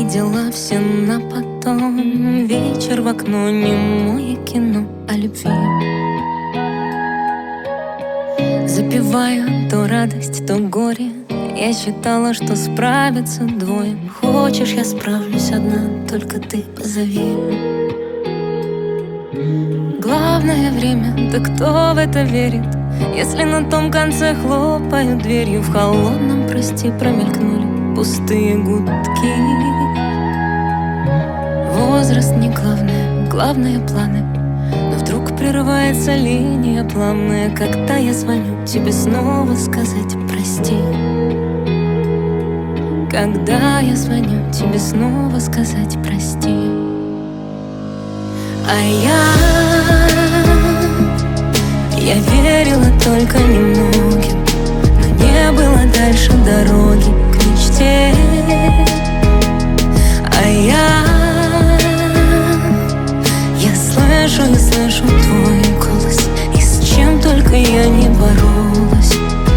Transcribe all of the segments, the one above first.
И дела все на потом. Вечер в окно, немое кино о любви. Запиваю то радость, то горе. Я считала, что справятся двое. Хочешь, я справлюсь одна, только ты позови. Главное время, да кто в это верит, если на том конце хлопают дверью. В холодном, прости, промелькнули пустые гудки. Возраст не главное, главное планы. Но вдруг прерывается линия плавная, когда я звоню тебе снова сказать прости. Когда я звоню тебе снова сказать прости. А я верила только немногим, но не было дальше дороги к мечте. А я слышу твой голос, и с чем только я не боролась.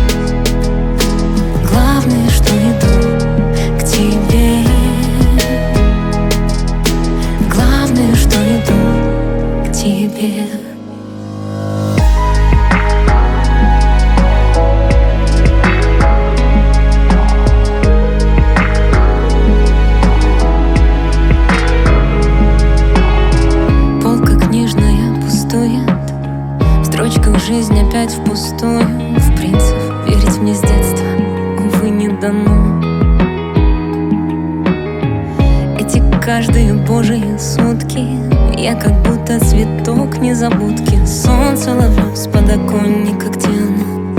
Главное, что иду к тебе. Главное, что иду к тебе. Жизнь опять впустую. В принцип, верить мне с детства, увы, не дано. Эти каждые божьи сутки я как будто цветок незабудки. Солнце ловлю с подоконника, где оно.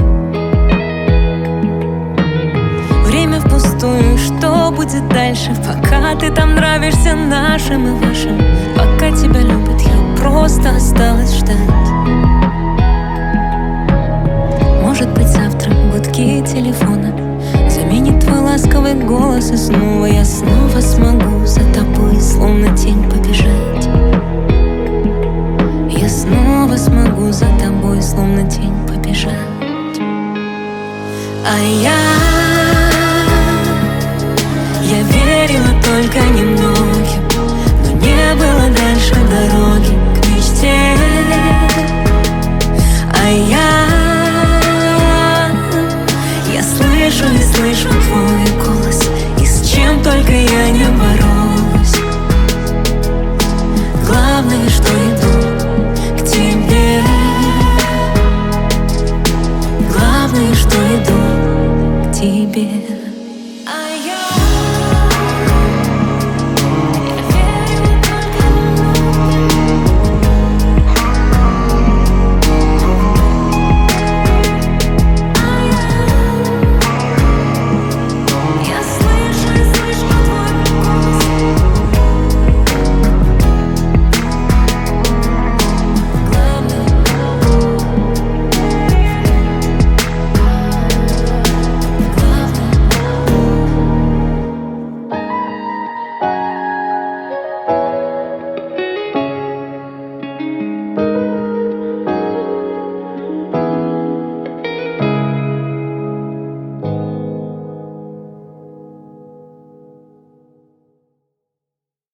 Время впустую, что будет дальше? Пока ты там нравишься нашим и вашим, пока тебя любят, я просто осталась ждать. Может быть, завтра гудки телефона заменит твой ласковый голос, и снова я снова